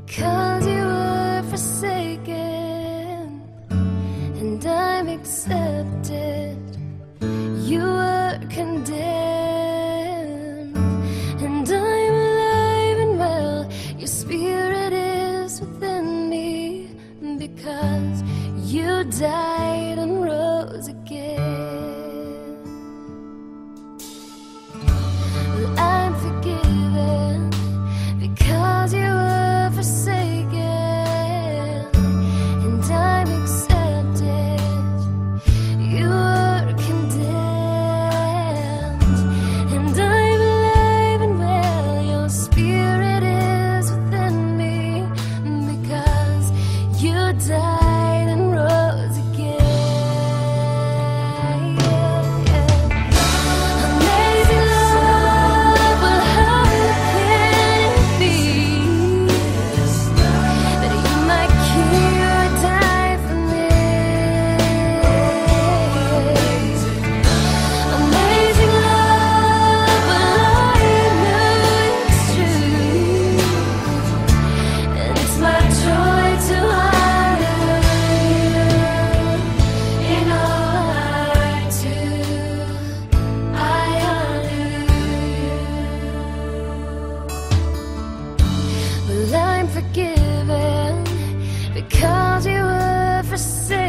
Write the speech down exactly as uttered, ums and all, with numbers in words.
because you were forsaken and I'm accepted. You were condemned and I'm alive and well. Your spirit is within me because you died and rose again. Well, I'm forgiven because you were forsaken and I'm accepted. You were condemned and I'm alive and well. Your spirit is within me because you died and rose again. Amazing love, well, how can it be that you, my King, would die for me? Amazing love, well, I know it's true, and it's my joy to honor you in all I do. I honor you. Well, I'm forgiven because you were forsaken.